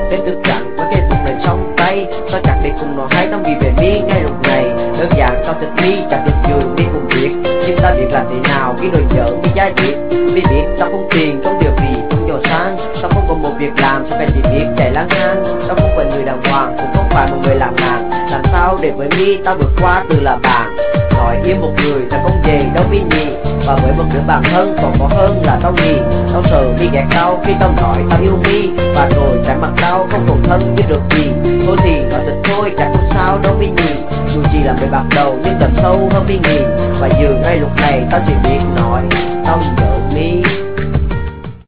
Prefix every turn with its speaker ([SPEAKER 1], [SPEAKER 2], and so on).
[SPEAKER 1] đến tức giận với cái vùng này trong tay. Tao chặt đi cùng nó hay tao nghĩ về mi ngay lúc này. Đơn giản tao thích mi chặt được giường mi cùng biết, nhưng tao biết làm thế nào khi đôi nhớ mi giải biết. Mi biết tao không tiền trong điều gì không giàu sang, tao không có một việc làm sao phải chỉ biết chạy lang thang. Tao không phải người đàng hoàng cũng không phải một người làm hàng, làm sao để với mi tao vượt qua từ là bạn. Nói yêu một người ta không về đâu mi nhỉ, và với một đứa bạn thân còn có hơn là tao nhỉ. Tao sợ mi ghét tao khi tao nói tao yêu mi, và rồi trái mặt tao không còn thân như được gì. Thôi thì nói thật thôi chẳng có sao đâu mi nhỉ, dù chỉ là mới bắt đầu nhưng tầm sâu hơn mi nghĩ. Và giờ ngay lúc này tao chỉ biết nói tao nhớ mi.